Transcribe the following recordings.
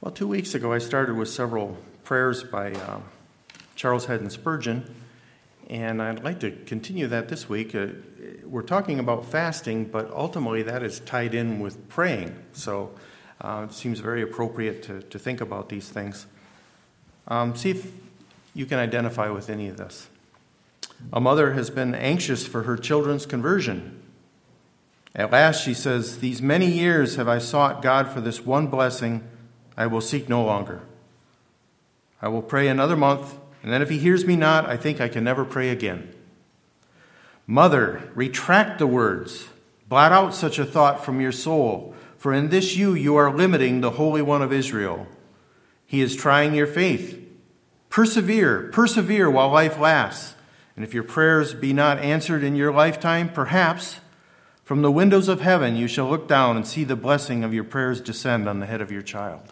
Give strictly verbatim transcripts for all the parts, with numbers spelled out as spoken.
Well, two weeks ago I started with several prayers by uh, Charles Haddon Spurgeon, and I'd like to continue that this week. Uh, we're talking about fasting, but ultimately that is tied in with praying, so uh, it seems very appropriate to, to think about these things. Um, see if you can identify with any of this. A mother has been anxious for her children's conversion. At last she says, "These many years have I sought God for this one blessing. I will seek no longer. I will pray another month, and then if he hears me not, I think I can never pray again." Mother, retract the words. Blot out such a thought from your soul, for in this you, you are limiting the Holy One of Israel. He is trying your faith. Persevere, persevere while life lasts. And if your prayers be not answered in your lifetime, perhaps from the windows of heaven you shall look down and see the blessing of your prayers descend on the head of your child.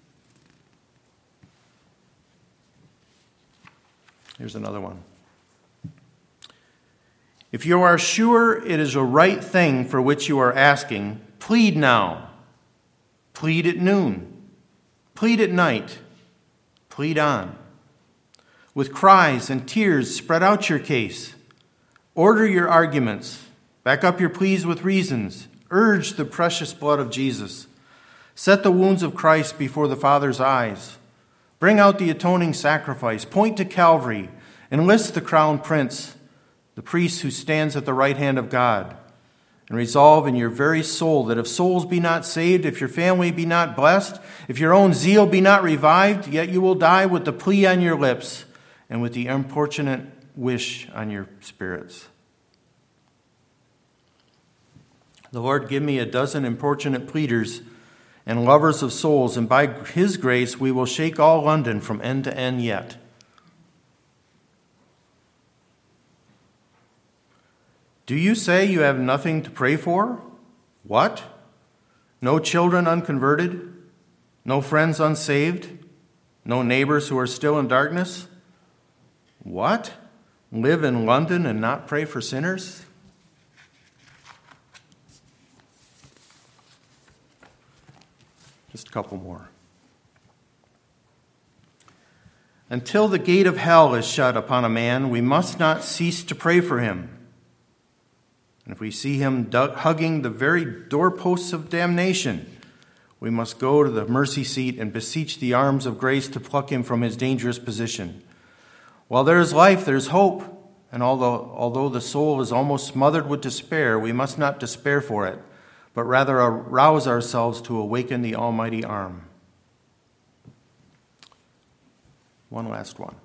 Here's another one. If you are sure it is a right thing for which you are asking, plead now. Plead at noon. Plead at night. Plead on. With cries and tears, spread out your case. Order your arguments. Back up your pleas with reasons. Urge the precious blood of Jesus. Set the wounds of Christ before the Father's eyes. Bring out the atoning sacrifice. Point to Calvary. Enlist the crown prince, the priest who stands at the right hand of God. And resolve in your very soul that if souls be not saved, if your family be not blessed, if your own zeal be not revived, yet you will die with the plea on your lips and with the importunate wish on your spirits. The Lord give me a dozen importunate pleaders and lovers of souls, and by his grace we will shake all London from end to end yet. Do you say you have nothing to pray for? What? No children unconverted? No friends unsaved? No neighbors who are still in darkness? What? Live in London and not pray for sinners? Just a couple more. Until the gate of hell is shut upon a man, we must not cease to pray for him. And if we see him hugging the very doorposts of damnation, we must go to the mercy seat and beseech the arms of grace to pluck him from his dangerous position. While there is life, there is hope. And although, although the soul is almost smothered with despair, we must not despair for it, but rather arouse ourselves to awaken the almighty arm. One last one.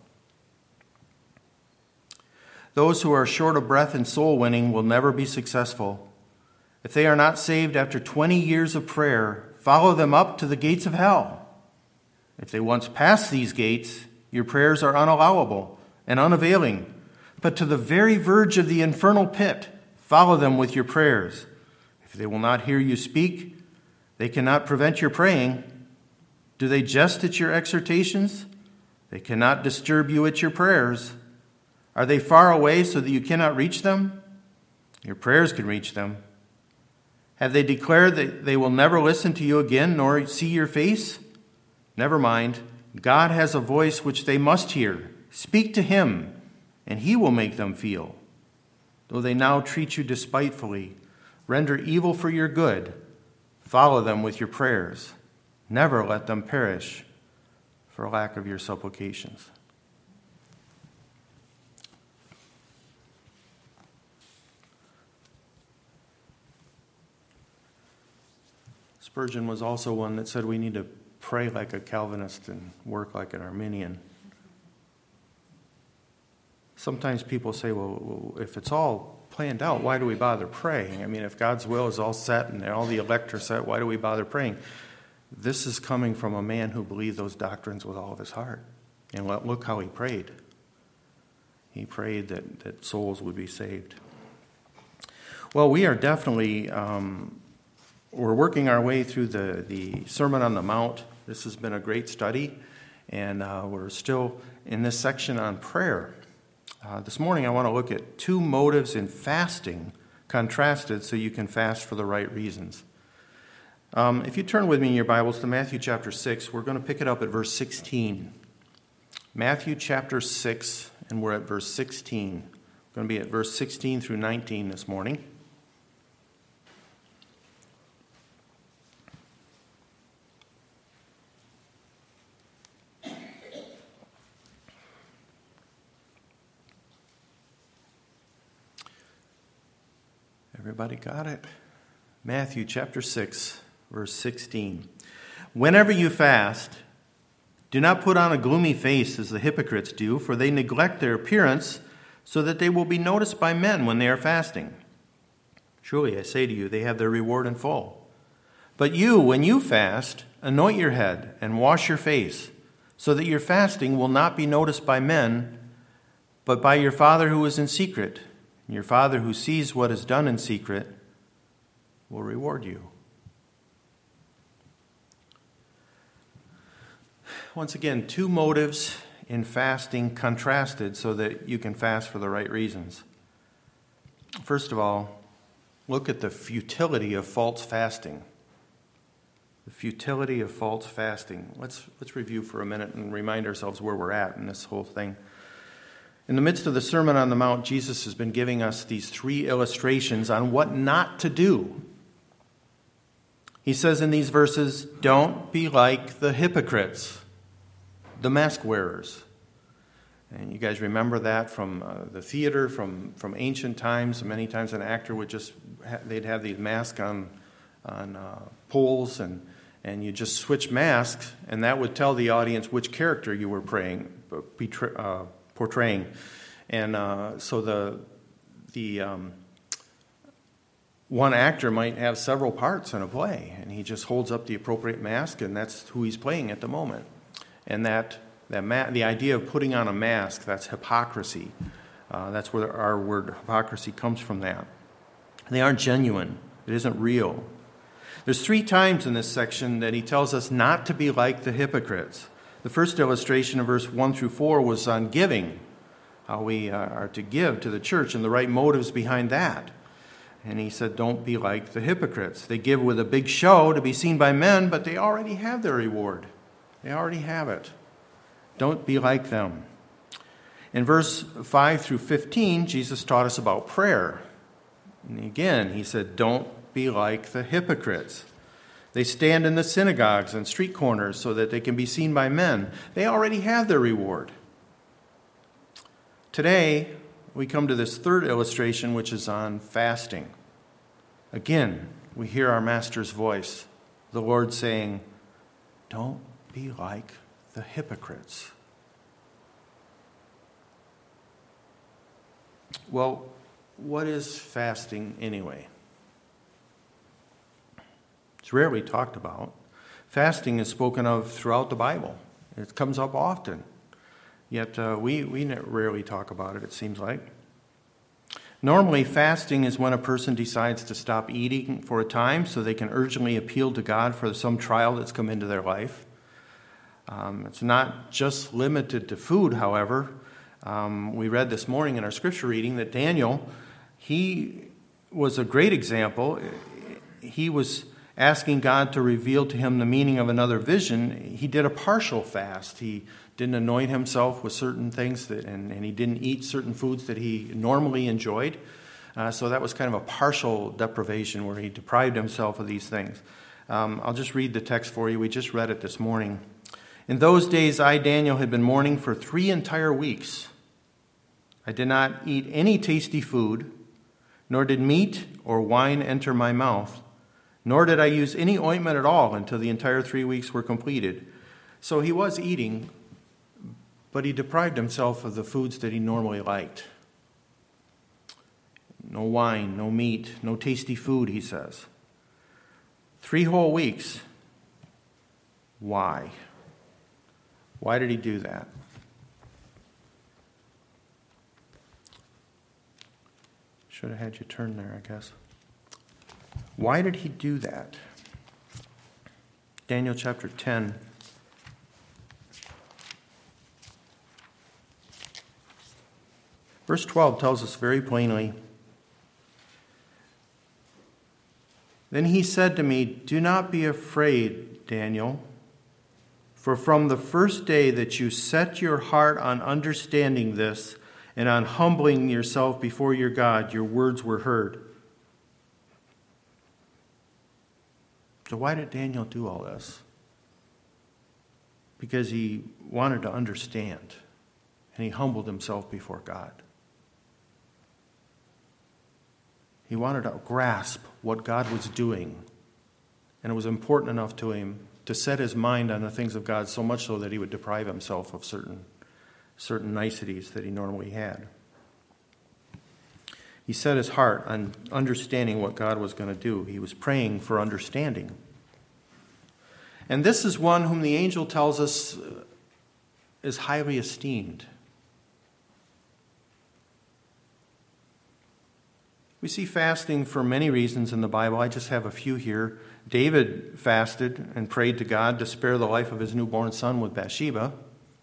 Those who are short of breath in soul winning will never be successful. If they are not saved after twenty years of prayer, follow them up to the gates of hell. If they once pass these gates, your prayers are unallowable and unavailing. But to the very verge of the infernal pit, follow them with your prayers. If they will not hear you speak, they cannot prevent your praying. Do they jest at your exhortations? They cannot disturb you at your prayers. Are they far away so that you cannot reach them? Your prayers can reach them. Have they declared that they will never listen to you again nor see your face? Never mind. God has a voice which they must hear. Speak to him, and he will make them feel. Though they now treat you despitefully, render evil for your good, follow them with your prayers. Never let them perish for lack of your supplications. Spurgeon was also one that said we need to pray like a Calvinist and work like an Arminian. Sometimes people say, well, if it's all planned out, why do we bother praying? I mean, if God's will is all set and all the elect are set, why do we bother praying? This is coming from a man who believed those doctrines with all of his heart. And look how he prayed. He prayed that, that souls would be saved. Well, we are definitely... Um, We're working our way through the, the Sermon on the Mount. This has been a great study, and uh, we're still in this section on prayer. Uh, this morning I want to look at two motives in fasting contrasted so you can fast for the right reasons. Um, if you turn with me in your Bibles to Matthew chapter six, we're going to pick it up at verse sixteen. Matthew chapter six, and we're at verse sixteen. We're going to be at verse sixteen through nineteen this morning. Everybody got it? Matthew chapter six, verse sixteen. Whenever you fast, do not put on a gloomy face as the hypocrites do, for they neglect their appearance so that they will be noticed by men when they are fasting. Truly, I say to you, they have their reward in full. But you, when you fast, anoint your head and wash your face, so that your fasting will not be noticed by men, but by your Father who is in secret. And your Father who sees what is done in secret will reward you. Once again, two motives in fasting contrasted so that you can fast for the right reasons. First of all, look at the futility of false fasting. The futility of false fasting. Let's, let's review for a minute and remind ourselves where we're at in this whole thing. In the midst of the Sermon on the Mount, Jesus has been giving us these three illustrations on what not to do. He says in these verses, don't be like the hypocrites, the mask wearers. And you guys remember that from uh, the theater, from, from ancient times. Many times an actor would just, ha- they'd have these masks on, on uh, poles, and, and you just switch masks, and that would tell the audience which character you were praying, betray, uh, portraying. And uh, so the the um, one actor might have several parts in a play, and he just holds up the appropriate mask, and that's who he's playing at the moment. And that that ma- the idea of putting on a mask, that's hypocrisy. Uh, that's where our word hypocrisy comes from. That they aren't genuine. It isn't real. There's three times in this section that he tells us not to be like the hypocrites. The first illustration in verse one through four was on giving, how we uh, are to give to the church and the right motives behind that. And he said, don't be like the hypocrites. They give with a big show to be seen by men, but they already have their reward. They already have it. Don't be like them. In verse five through fifteen, Jesus taught us about prayer. And again, he said, don't be like the hypocrites. They stand in the synagogues and street corners so that they can be seen by men. They already have their reward. Today, we come to this third illustration, which is on fasting. Again, we hear our Master's voice, the Lord saying, don't be like the hypocrites. Well, what is fasting anyway? It's rarely talked about. Fasting is spoken of throughout the Bible. It comes up often. Yet uh, we, we rarely talk about it, it seems like. Normally, fasting is when a person decides to stop eating for a time so they can urgently appeal to God for some trial that's come into their life. Um, it's not just limited to food, however. Um, we read this morning in our scripture reading that Daniel, he was a great example. He was asking God to reveal to him the meaning of another vision. He did a partial fast. He didn't anoint himself with certain things, that, and, and he didn't eat certain foods that he normally enjoyed. Uh, so that was kind of a partial deprivation where he deprived himself of these things. Um, I'll just read the text for you. We just read it this morning. In those days, I, Daniel, had been mourning for three entire weeks. I did not eat any tasty food, nor did meat or wine enter my mouth. Nor did I use any ointment at all until the entire three weeks were completed. So he was eating, but he deprived himself of the foods that he normally liked. No wine, no meat, no tasty food, he says. Three whole weeks. Why? Why did he do that? Should have had you turn there, I guess. Why did he do that? Daniel chapter ten. Verse twelve tells us very plainly, Then he said to me, "Do not be afraid, Daniel, for from the first day that you set your heart on understanding this and on humbling yourself before your God, your words were heard." So why did Daniel do all this? Because he wanted to understand, and he humbled himself before God. He wanted to grasp what God was doing, and it was important enough to him to set his mind on the things of God, so much so that he would deprive himself of certain, certain niceties that he normally had. He set his heart on understanding what God was going to do. He was praying for understanding. And this is one whom the angel tells us is highly esteemed. We see fasting for many reasons in the Bible. I just have a few here. David fasted and prayed to God to spare the life of his newborn son with Bathsheba.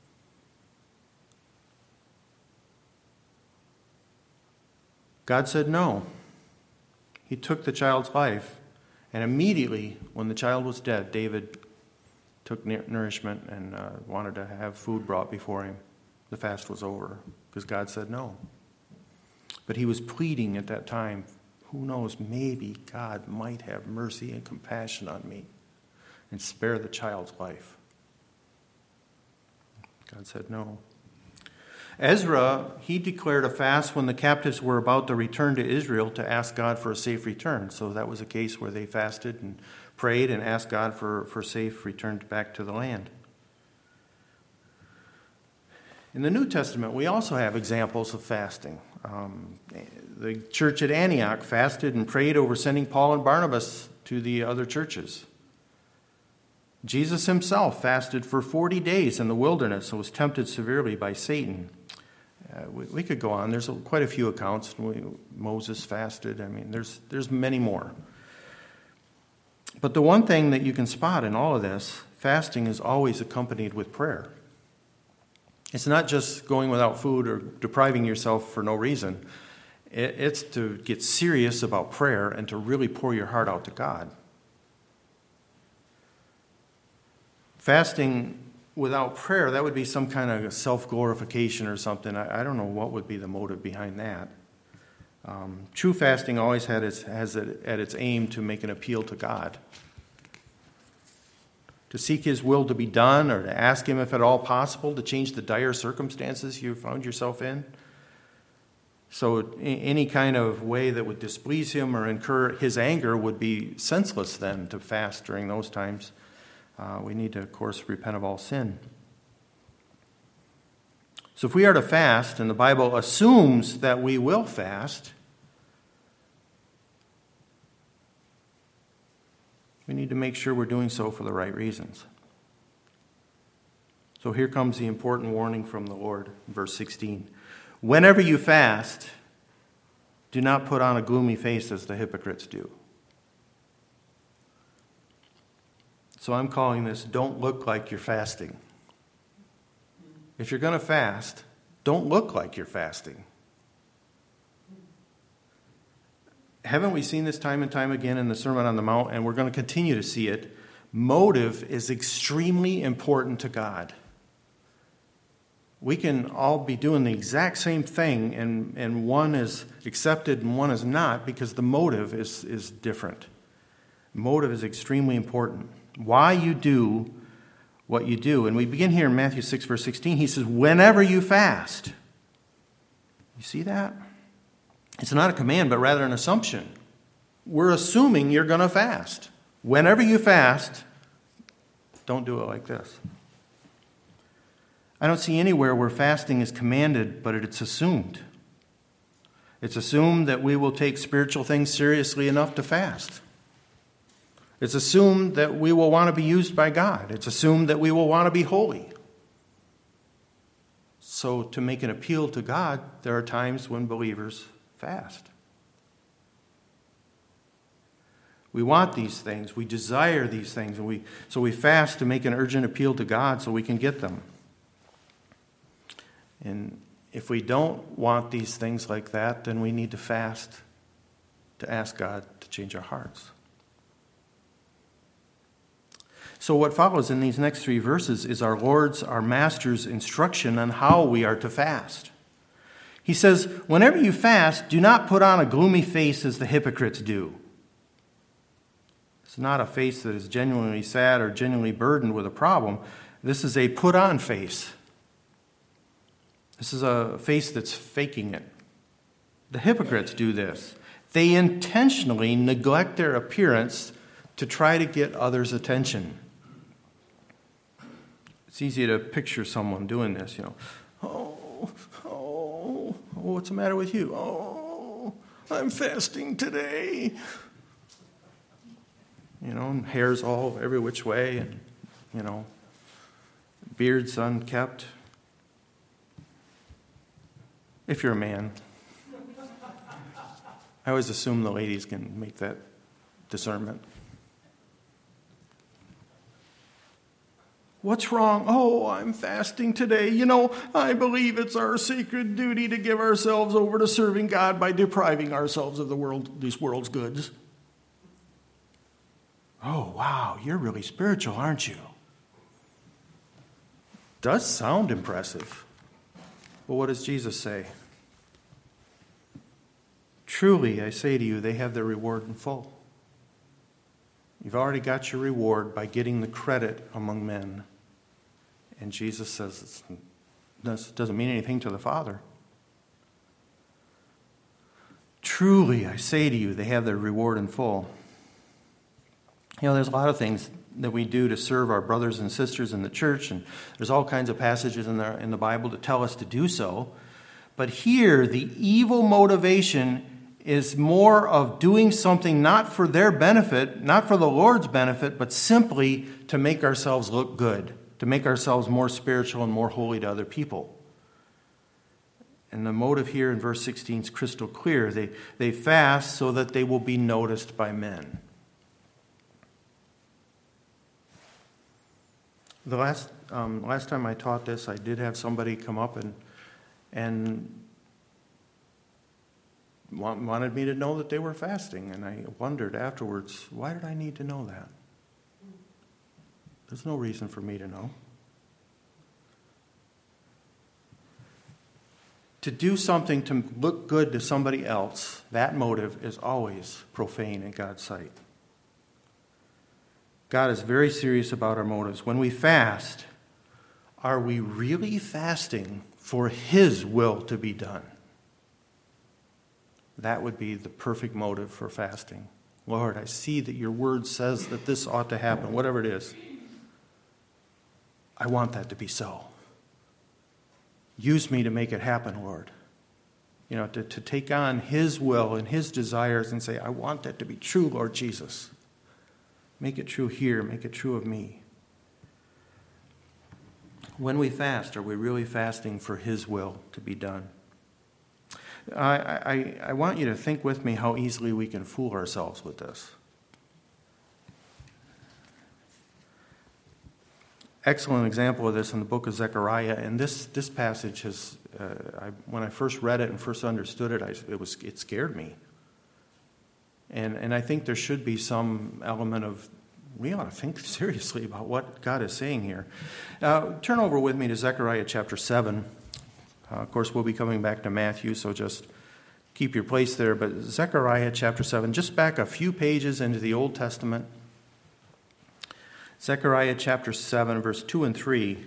God said no. He took the child's life, and immediately when the child was dead, David took nourishment and uh, wanted to have food brought before him. The fast was over because God said no. But he was pleading at that time, who knows, maybe God might have mercy and compassion on me and spare the child's life. God said no. Ezra, he declared a fast when the captives were about to return to Israel to ask God for a safe return. So that was a case where they fasted and prayed and asked God for, for safe return back to the land. In the New Testament, we also have examples of fasting. Um, the church at Antioch fasted and prayed over sending Paul and Barnabas to the other churches. Jesus himself fasted for forty days in the wilderness and was tempted severely by Satan. Uh, we, we could go on. There's a, quite a few accounts. We, Moses fasted. I mean, there's there's many more. But the one thing that you can spot in all of this, fasting is always accompanied with prayer. It's not just going without food or depriving yourself for no reason. It, it's to get serious about prayer and to really pour your heart out to God. Fasting without prayer, that would be some kind of self-glorification or something. I, I don't know what would be the motive behind that. Um, true fasting always had its, has it at its aim to make an appeal to God, to seek his will to be done, or to ask him if at all possible to change the dire circumstances you found yourself in. So any kind of way that would displease him or incur his anger would be senseless then to fast during those times. Uh, we need to, of course, repent of all sin. So if we are to fast, and the Bible assumes that we will fast, we need to make sure we're doing so for the right reasons. So here comes the important warning from the Lord, verse sixteen. Whenever you fast, do not put on a gloomy face as the hypocrites do. So I'm calling this, don't look like you're fasting. If you're going to fast, don't look like you're fasting. Haven't we seen this time and time again in the Sermon on the Mount, and we're going to continue to see it? Motive is extremely important to God. We can all be doing the exact same thing, and, and one is accepted and one is not, because the motive is, is different. Motive is extremely important. Why you do what you do. And we begin here in Matthew six, verse sixteen. He says, whenever you fast. You see that? It's not a command, but rather an assumption. We're assuming you're going to fast. Whenever you fast, don't do it like this. I don't see anywhere where fasting is commanded, but it's assumed. It's assumed that we will take spiritual things seriously enough to fast. It's assumed that we will want to be used by God. It's assumed that we will want to be holy. So to make an appeal to God, there are times when believers fast. We want these things. We desire these things. And we so we fast to make an urgent appeal to God so we can get them. And if we don't want these things like that, then we need to fast to ask God to change our hearts. So what follows in these next three verses is our Lord's, our Master's instruction on how we are to fast. He says, whenever you fast, do not put on a gloomy face as the hypocrites do. It's not a face that is genuinely sad or genuinely burdened with a problem. This is a put-on face. This is a face that's faking it. The hypocrites do this. They intentionally neglect their appearance to try to get others' attention. It's easy to picture someone doing this, you know. Oh, oh, what's the matter with you? Oh, I'm fasting today. You know, and hair's all every which way, and, you know, beard's unkept. If you're a man. I always assume the ladies can make that discernment. What's wrong? Oh, I'm fasting today. You know, I believe it's our sacred duty to give ourselves over to serving God by depriving ourselves of the world, these world's goods. Oh, wow, you're really spiritual, aren't you? Does sound impressive. Well, what does Jesus say? Truly, I say to you, they have their reward in full. You've already got your reward by getting the credit among men. And Jesus says it doesn't mean anything to the Father. Truly, I say to you, they have their reward in full. You know, there's a lot of things that we do to serve our brothers and sisters in the church, and there's all kinds of passages in the, in the Bible that tell us to do so. But here, the evil motivation is more of doing something not for their benefit, not for the Lord's benefit, but simply to make ourselves look good, to make ourselves more spiritual and more holy to other people. And the motive here in verse sixteen is crystal clear. They, they fast so that they will be noticed by men. The last um, last time I taught this, I did have somebody come up and and wanted me to know that they were fasting. And I wondered afterwards, why did I need to know that? There's no reason for me to know. To do something to look good to somebody else, that motive is always profane in God's sight. God is very serious about our motives. When we fast, are we really fasting for His will to be done? That would be the perfect motive for fasting. Lord, I see that your word says that this ought to happen, whatever it is. I want that to be so. Use me to make it happen, Lord. You know, to, to take on His will and His desires and say, I want that to be true, Lord Jesus. Make it true here. Make it true of me. When we fast, are we really fasting for His will to be done? I, I, I want you to think with me how easily we can fool ourselves with this. Excellent example of this in the book of Zechariah, and this this passage has. Uh, I, when I first read it and first understood it, I, it was it scared me. And and I think there should be some element of we ought to think seriously about what God is saying here. Uh, turn over with me to Zechariah chapter seven. Uh, of course, we'll be coming back to Matthew, so just keep your place there. But Zechariah chapter seven, just back a few pages into the Old Testament. Zechariah chapter seven, verse two and three.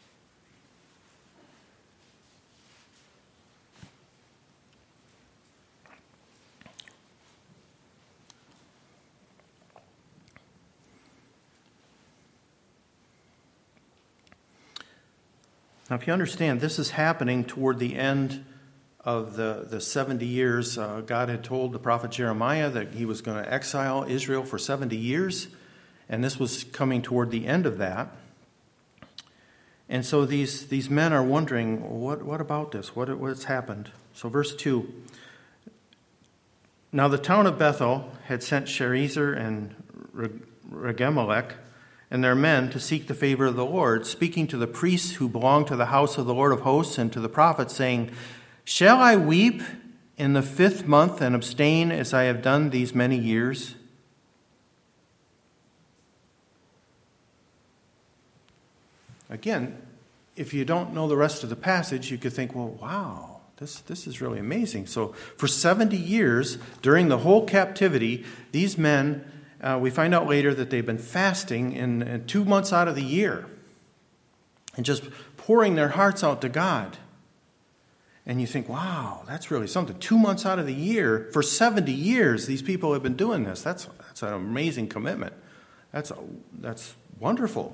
Now, if you understand, this is happening toward the end of the, the seventy years. Uh, God had told the prophet Jeremiah that he was going to exile Israel for seventy years, and this was coming toward the end of that. And so these, these men are wondering, what, what about this? What, what's happened? So verse two. Now the town of Bethel had sent Sharezer and Regemelech and their men to seek the favor of the Lord, speaking to the priests who belonged to the house of the Lord of hosts and to the prophets, saying, Shall I weep in the fifth month and abstain as I have done these many years? Again, if you don't know the rest of the passage, you could think, well, wow, this, this is really amazing. So for seventy years, during the whole captivity, these men, uh, we find out later that they've been fasting in, in two months out of the year and just pouring their hearts out to God. And you think, wow, that's really something. Two months out of the year, for seventy years, these people have been doing this. That's, that's an amazing commitment. That's, that's wonderful.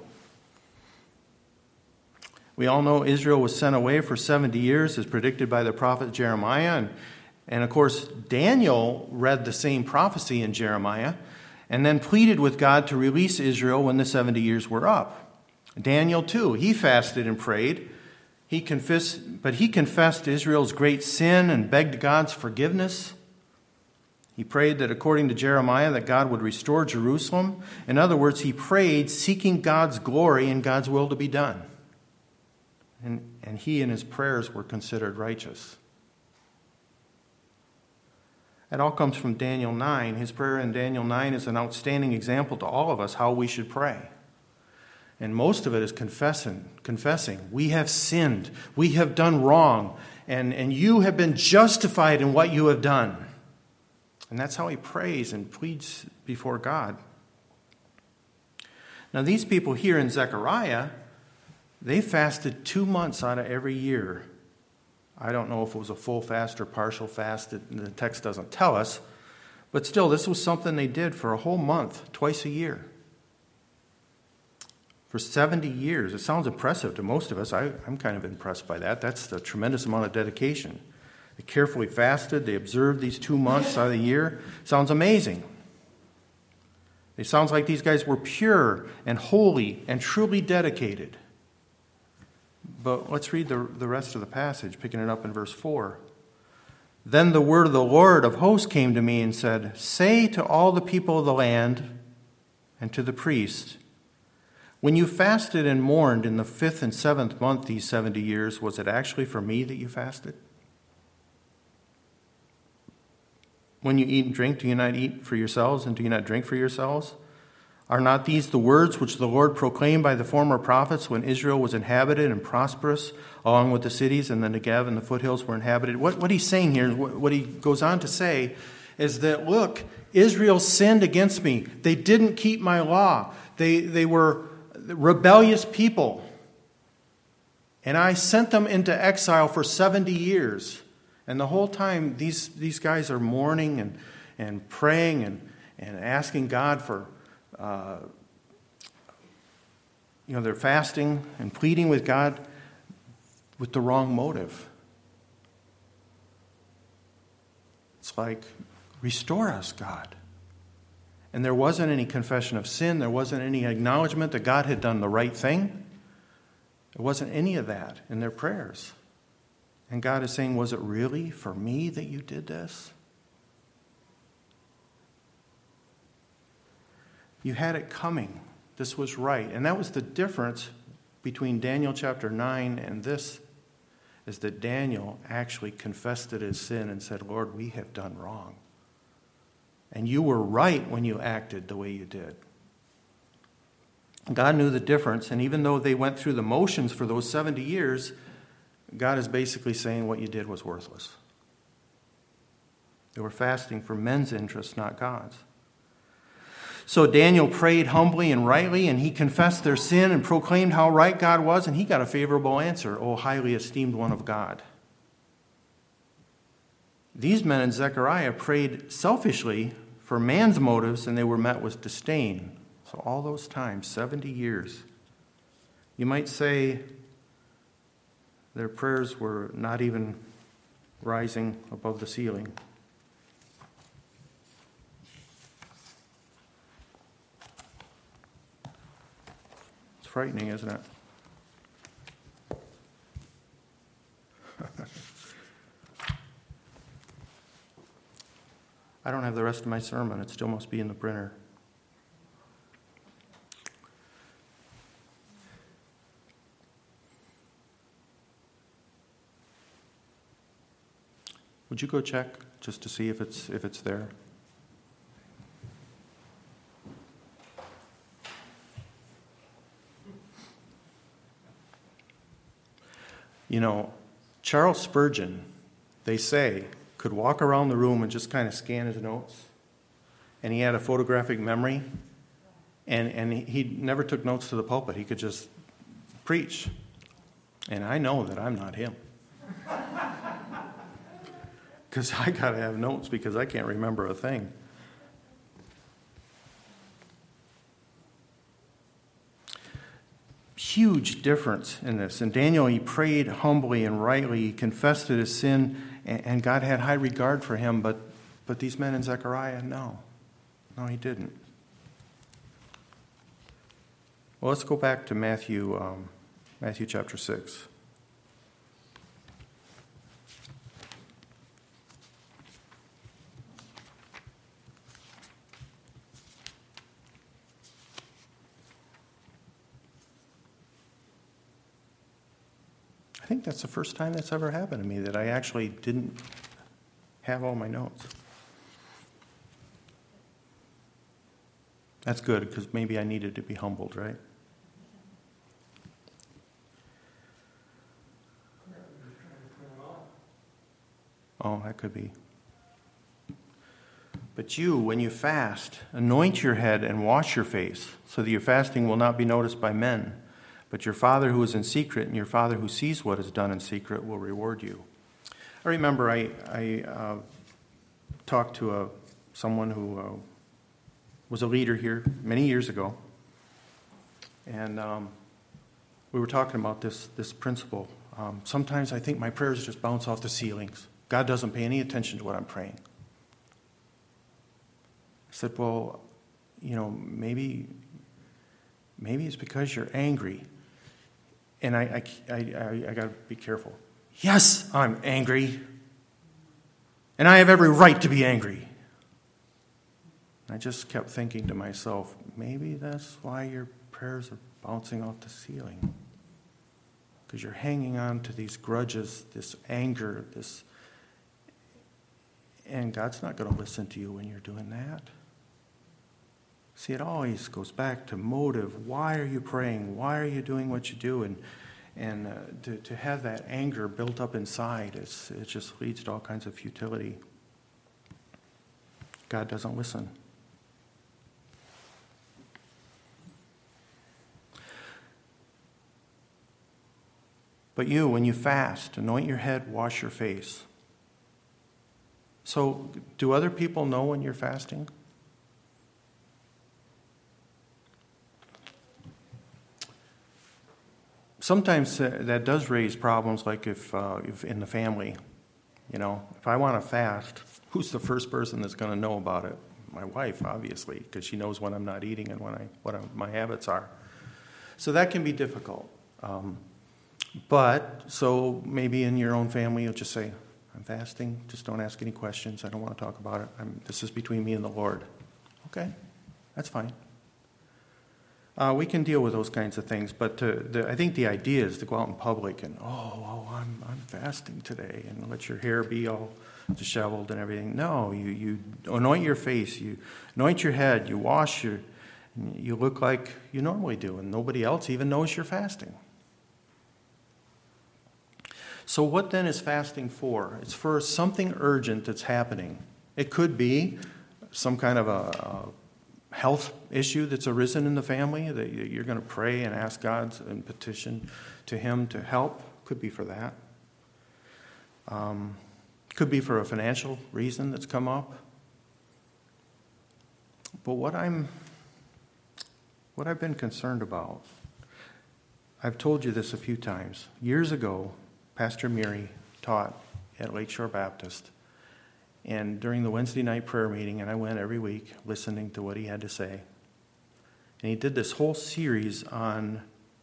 We all know Israel was sent away for seventy years, as predicted by the prophet Jeremiah. And, and of course, Daniel read the same prophecy in Jeremiah and then pleaded with God to release Israel when the seventy years were up. Daniel, too, he fasted and prayed. He confessed, but he confessed Israel's great sin and begged God's forgiveness. He prayed that, according to Jeremiah, that God would restore Jerusalem. In other words, he prayed seeking God's glory and God's will to be done. And, and he and his prayers were considered righteous. It all comes from Daniel nine. His prayer in Daniel nine is an outstanding example to all of us how we should pray. And most of it is confessing, confessing. We have sinned. We have done wrong. And, and you have been justified in what you have done. And that's how he prays and pleads before God. Now, these people here in Zechariah, they fasted two months out of every year. I don't know if it was a full fast or partial fast. The text doesn't tell us. But still, this was something they did for a whole month, twice a year. For seventy years. It sounds impressive to most of us. I, I'm kind of impressed by that. That's a tremendous amount of dedication. They carefully fasted. They observed these two months out of the year. Sounds amazing. It sounds like these guys were pure and holy and truly dedicated. But let's read the, the rest of the passage, picking it up in verse four. Then the word of the Lord of hosts came to me and said, say to all the people of the land and to the priests, when you fasted and mourned in the fifth and seventh month these seventy years, was it actually for me that you fasted? When you eat and drink, do you not eat for yourselves, and do you not drink for yourselves? Are not these the words which the Lord proclaimed by the former prophets when Israel was inhabited and prosperous, along with the cities, and the Negev and the foothills were inhabited? What, what he's saying here, what he goes on to say, is that, look, Israel sinned against me. They didn't keep my law. They, they were rebellious people. And I sent them into exile for seventy years. And the whole time, these, these guys are mourning and, and praying and, and asking God for, uh, you know, they're fasting and pleading with God with the wrong motive. It's like, restore us, God. And there wasn't any confession of sin. There wasn't any acknowledgement that God had done the right thing. There wasn't any of that in their prayers. And God is saying, was it really for me that you did this? You had it coming. This was right. And that was the difference between Daniel chapter nine and this, is that Daniel actually confessed it his sin and said, Lord, we have done wrong. And you were right when you acted the way you did. God knew the difference, and even though they went through the motions for those seventy years, God is basically saying what you did was worthless. They were fasting for men's interests, not God's. So Daniel prayed humbly and rightly, and he confessed their sin and proclaimed how right God was, and he got a favorable answer, O highly esteemed one of God. These men in Zechariah prayed selfishly for man's motives, and they were met with disdain. So all those times, seventy years. You might say their prayers were not even rising above the ceiling. It's frightening, isn't it? I don't have the rest of my sermon. It still must be in the printer. Would you go check just to see if it's if it's there? You know, Charles Spurgeon, they say, could walk around the room and just kind of scan his notes. And he had a photographic memory. And, and he never took notes to the pulpit. He could just preach. And I know that I'm not him. Because I got to have notes because I can't remember a thing. Huge difference in this. And Daniel, he prayed humbly and rightly. He confessed his sin, and God had high regard for him. But, but these men in Zechariah, no. No, he didn't. Well, let's go back to Matthew, um, Matthew chapter six. I think that's the first time that's ever happened to me, that I actually didn't have all my notes. That's good, because maybe I needed to be humbled, right? Oh, that could be. But you, when you fast, anoint your head and wash your face, so that your fasting will not be noticed by men. But your Father who is in secret, and your Father who sees what is done in secret, will reward you. I remember I, I uh, talked to a, someone who uh, was a leader here many years ago. And um, we were talking about this, this principle. Um, sometimes I think my prayers just bounce off the ceilings. God doesn't pay any attention to what I'm praying. I said, well, you know, maybe, maybe it's because you're angry. And I, I, I, I, I got to be careful. Yes, I'm angry. And I have every right to be angry. I just kept thinking to myself, maybe that's why your prayers are bouncing off the ceiling. Because you're hanging on to these grudges, this anger, this... And God's not going to listen to you when you're doing that. See, it always goes back to motive. Why are you praying? Why are you doing what you do? And and uh, to, to have that anger built up inside, it's, it just leads to all kinds of futility. God doesn't listen. But you, when you fast, anoint your head, wash your face. So, do other people know when you're fasting? Sometimes uh, that does raise problems, like if, uh, if in the family, you know, if I want to fast, who's the first person that's going to know about it? My wife, obviously, because she knows when I'm not eating and when I what I'm, my habits are. So that can be difficult. Um, but so maybe in your own family, you'll just say, I'm fasting. Just don't ask any questions. I don't want to talk about it. I'm, this is between me and the Lord. Okay, that's fine. Uh, we can deal with those kinds of things, but to, the, I think the idea is to go out in public and, oh, oh I'm, I'm fasting today, and let your hair be all disheveled and everything. No, you, you anoint your face, you anoint your head, you wash your, you look like you normally do, and nobody else even knows you're fasting. So what then is fasting for? It's for something urgent that's happening. It could be some kind of a, a health issue that's arisen in the family that you're going to pray and ask God and petition to Him to help. Could be for that. Um, could be for a financial reason that's come up. But what I'm, what I've been concerned about, I've told you this a few times. Years ago, Pastor Murray taught at Lakeshore Baptist. And during the Wednesday night prayer meeting, and I went every week listening to what he had to say. And he did this whole series on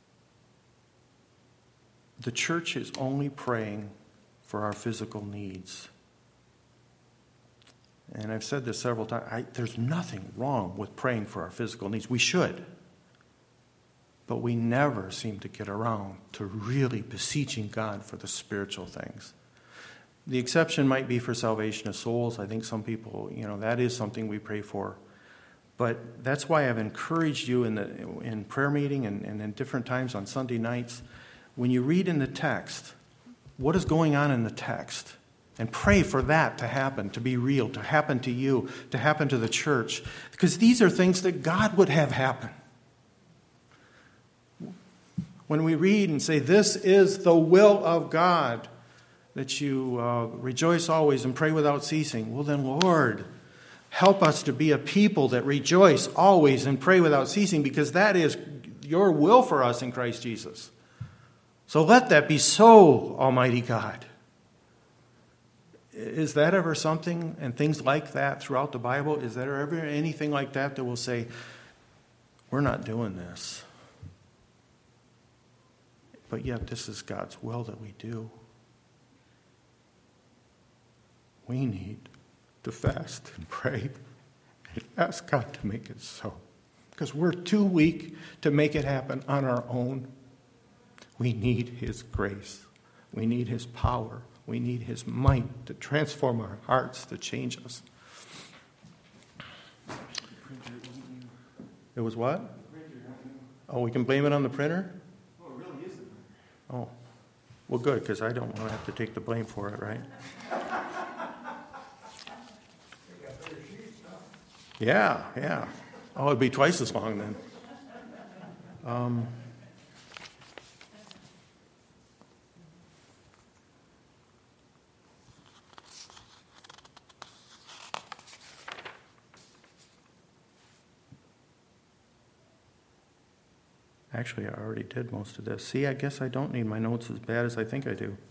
the church is only praying for our physical needs. And I've said this several times. I, there's nothing wrong with praying for our physical needs. We should. But we never seem to get around to really beseeching God for the spiritual things. The exception might be for salvation of souls. I think some people, you know, that is something we pray for. But that's why I've encouraged you in the in prayer meeting and, and in different times on Sunday nights, when you read in the text, what is going on in the text and pray for that to happen, to be real, to happen to you, to happen to the church. Because these are things that God would have happen. When we read and say, this is the will of God, that you uh, rejoice always and pray without ceasing. Well then, Lord, help us to be a people that rejoice always and pray without ceasing, because that is your will for us in Christ Jesus. So let that be so, Almighty God. Is that ever something, and things like that throughout the Bible, is there ever anything like that that will say, we're not doing this? But yet this is God's will that we do. We need to fast and pray and ask God to make it so. Because we're too weak to make it happen on our own. We need His grace. We need His power. We need His might to transform our hearts, to change us. It was what? Oh, we can blame it on the printer? Oh, it really is the printer. Oh. Well, good, because I don't want to have to take the blame for it, right? Yeah, yeah. Oh, it'd be twice as long then. Um, actually, I already did most of this. See, I guess I don't need my notes as bad as I think I do.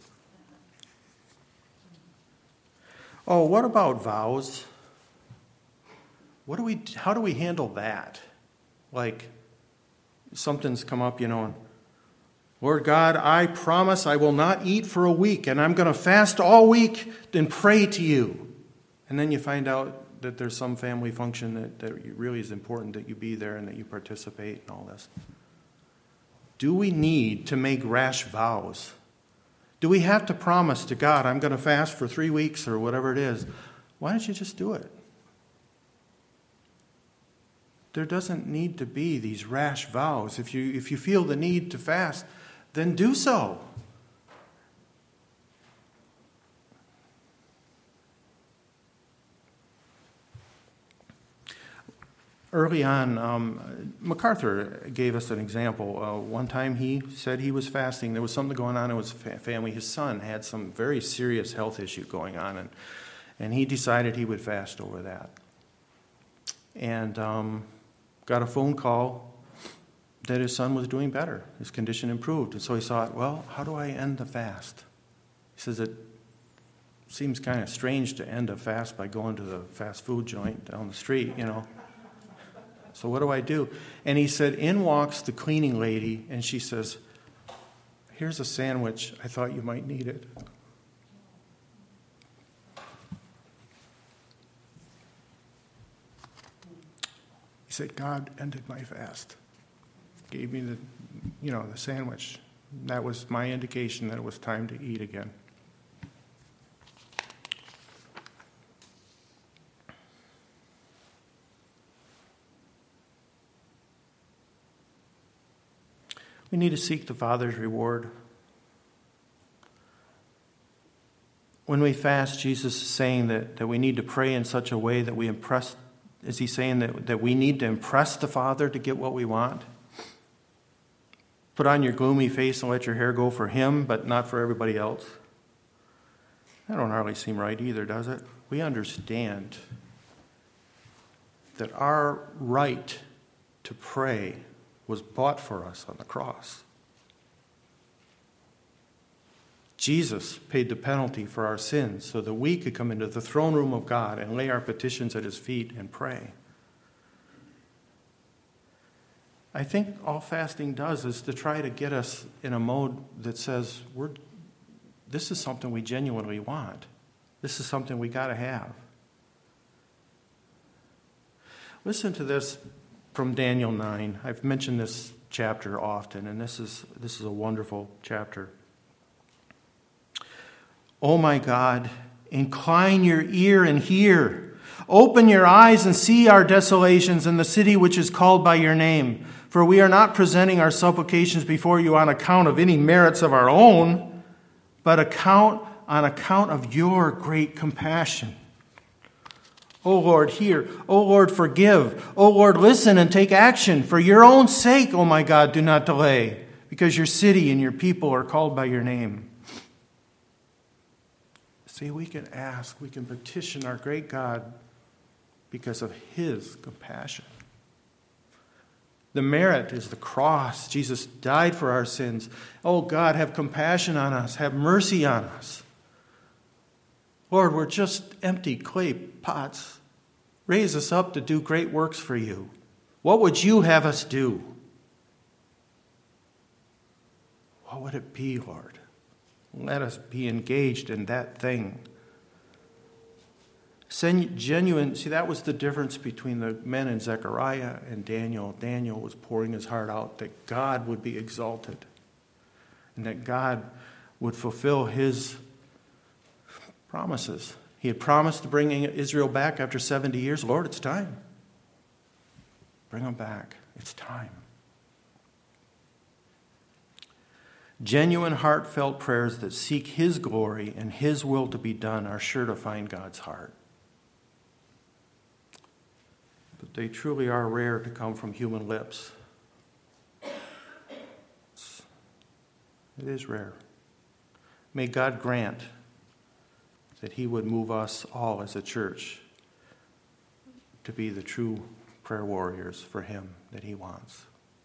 Oh, what about vows? What do we? How do we handle that? Like, something's come up, you know, and Lord God, I promise I will not eat for a week, and I'm going to fast all week and pray to you. And then you find out that there's some family function that, that really is important that you be there and that you participate and all this. Do we need to make rash vows? Do we have to promise to God, I'm going to fast for three weeks or whatever it is? Why don't you just do it? There doesn't need to be these rash vows. If you if you feel the need to fast, then do so. Early on, um, MacArthur gave us an example. Uh, one time he said he was fasting. There was something going on in his fa- family. His son had some very serious health issue going on, and, and he decided he would fast over that. And um, got a phone call that his son was doing better. His condition improved. And so he thought, well, how do I end the fast? He says, it seems kind of strange to end a fast by going to the fast food joint down the street, you know. So what do I do? And he said, in walks the cleaning lady, and she says, here's a sandwich. I thought you might need it. He said, God ended my fast. Gave me the, you know, the sandwich. That was my indication that it was time to eat again. We need to seek the Father's reward. When we fast, Jesus is saying that, that we need to pray in such a way that we impress. Is he saying that, that we need to impress the Father to get what we want? Put on your gloomy face and let your hair go for him, but not for everybody else? That don't hardly seem right either, does it? We understand that our right to pray was bought for us on the cross. Jesus paid the penalty for our sins so that we could come into the throne room of God and lay our petitions at his feet and pray. I think all fasting does is to try to get us in a mode that says, we're, this is something we genuinely want. This is something we got to have. Listen to this from Daniel nine. I've mentioned this chapter often, and this is this is a wonderful chapter. Oh my God, incline your ear and hear. Open your eyes and see our desolations in the city which is called by your name. For we are not presenting our supplications before you on account of any merits of our own, but account on account of your great compassion. O Lord, hear. O Lord, forgive. O Lord, listen and take action. For your own sake, O my God, do not delay, because your city and your people are called by your name. See, we can ask, we can petition our great God because of his compassion. The merit is the cross. Jesus died for our sins. Oh God, have compassion on us. Have mercy on us. Lord, we're just empty clay pots. Raise us up to do great works for you. What would you have us do? What would it be, Lord? Let us be engaged in that thing. Genuine, see, that was the difference between the men in Zechariah and Daniel. Daniel was pouring his heart out that God would be exalted and that God would fulfill his promises. He had promised to bring Israel back after seventy years. Lord, it's time. Bring them back. It's time. Genuine, heartfelt prayers that seek his glory and his will to be done are sure to find God's heart. But they truly are rare to come from human lips. It's, it is rare. May God grant that he would move us all as a church to be the true prayer warriors for him that he wants.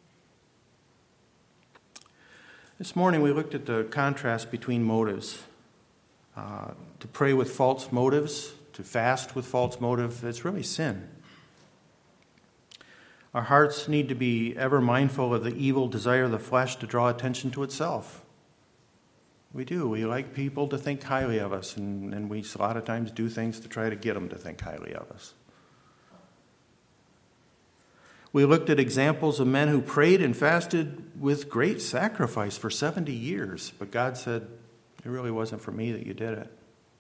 This morning we looked at the contrast between motives. Uh, to pray with false motives, to fast with false motive, it's really sin. Our hearts need to be ever mindful of the evil desire of the flesh to draw attention to itself. We do. We like people to think highly of us, and, and we a lot of times do things to try to get them to think highly of us. We looked at examples of men who prayed and fasted with great sacrifice for seventy years, but God said, it really wasn't for me that you did it.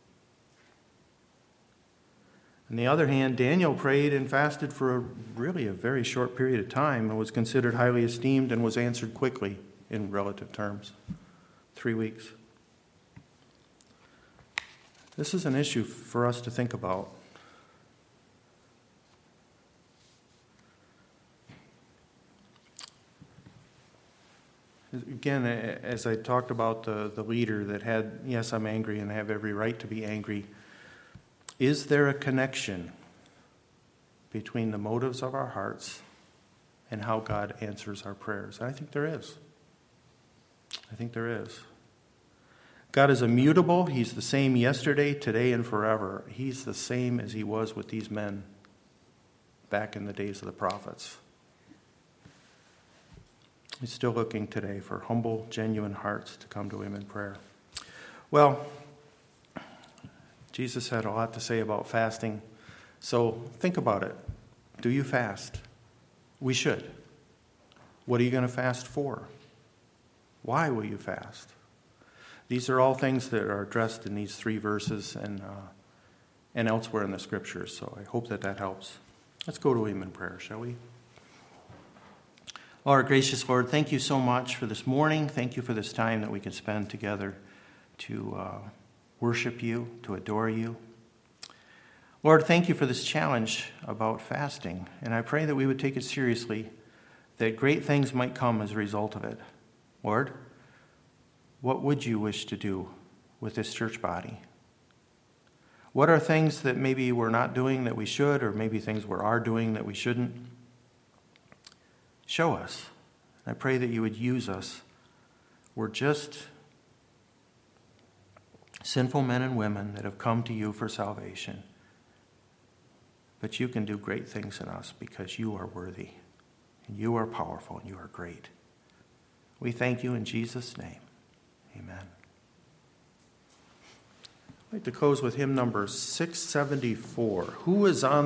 On the other hand, Daniel prayed and fasted for a, really a very short period of time and was considered highly esteemed and was answered quickly in relative terms. Three weeks. This is an issue for us to think about. Again, as I talked about the, the leader that had, yes, I'm angry and I have every right to be angry. Is there a connection between the motives of our hearts and how God answers our prayers? I think there is. I think there is. God is immutable. He's the same yesterday, today, and forever. He's the same as he was with these men back in the days of the prophets. He's still looking today for humble, genuine hearts to come to him in prayer. Well, Jesus had a lot to say about fasting, so think about it. Do you fast? We should. What are you going to fast for? Why will you fast? These are all things that are addressed in these three verses and uh, and elsewhere in the Scriptures, so I hope that that helps. Let's go to him in prayer, shall we? Our gracious Lord, thank you so much for this morning. Thank you for this time that we can spend together to uh, worship you, to adore you. Lord, thank you for this challenge about fasting, and I pray that we would take it seriously, that great things might come as a result of it. Lord, what would you wish to do with this church body? What are things that maybe we're not doing that we should, or maybe things we are doing that we shouldn't? Show us. I pray that you would use us. We're just sinful men and women that have come to you for salvation. But you can do great things in us because you are worthy, and you are powerful, and you are great. We thank you in Jesus' name. Amen. I'd like to close with hymn number six seventy-four. Who is on